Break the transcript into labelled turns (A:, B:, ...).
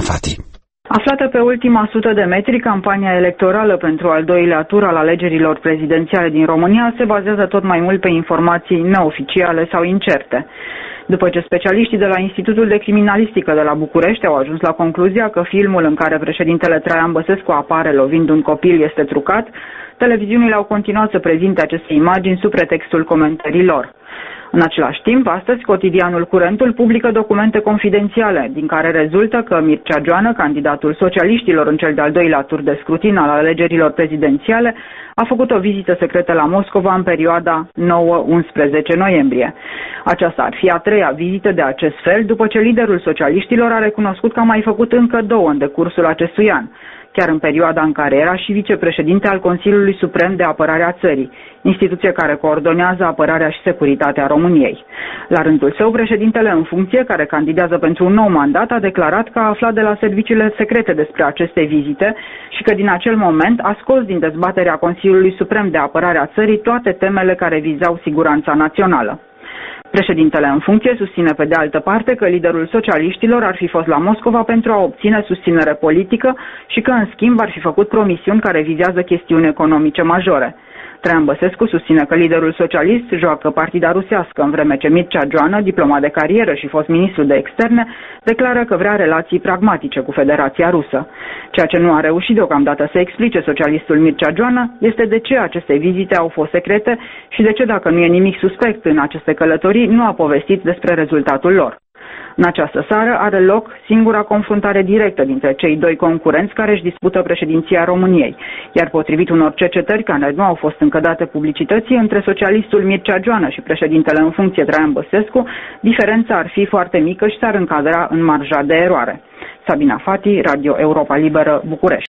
A: Fati.
B: Aflată pe ultima 100 de metri, campania electorală pentru al doilea tur al alegerilor prezidențiale din România se bazează tot mai mult pe informații neoficiale sau incerte. După ce specialiștii de la Institutul de Criminalistică de la București au ajuns la concluzia că filmul în care președintele Traian Băsescu apare lovind un copil este trucat, televiziunile au continuat să prezinte aceste imagini sub pretextul comentărilor. În același timp, astăzi, cotidianul Curentul publică documente confidențiale, din care rezultă că Mircea Joană, candidatul socialiștilor în cel de-al doilea tur de scrutin al alegerilor prezidențiale, a făcut o vizită secretă la Moscova în perioada 9-11 noiembrie. Aceasta ar fi a treia vizită de acest fel, după ce liderul socialiștilor a recunoscut că a mai făcut încă două în decursul acestui an, chiar în perioada în care era și vicepreședinte al Consiliului Suprem de Apărare a Țării, instituție care coordonează apărarea și securitatea României. La rândul său, președintele în funcție, care candidează pentru un nou mandat, a declarat că a aflat de la serviciile secrete despre aceste vizite și că din acel moment a scos din dezbaterea Consiliului Suprem de Apărare a Țării toate temele care vizau siguranța națională. Președintele în funcție susține pe de altă parte că liderul socialiștilor ar fi fost la Moscova pentru a obține susținere politică și că în schimb ar fi făcut promisiuni care vizează chestiuni economice majore. Traian Băsescu susține că liderul socialist joacă partida rusească, în vreme ce Mircea Joană, diplomat de carieră și fost ministru de externe, declară că vrea relații pragmatice cu Federația Rusă. Ceea ce nu a reușit deocamdată să explice socialistul Mircea Joană este de ce aceste vizite au fost secrete și de ce, dacă nu e nimic suspect în aceste călătorii, nu a povestit despre rezultatul lor. În această seară are loc singura confruntare directă dintre cei doi concurenți care își dispută președinția României, iar potrivit unor cercetări care nu au fost încă date publicității, între socialistul Mircea Joană și președintele în funcție Traian Băsescu, diferența ar fi foarte mică și s-ar încadra în marja de eroare. Sabina Fati, Radio Europa Liberă, București.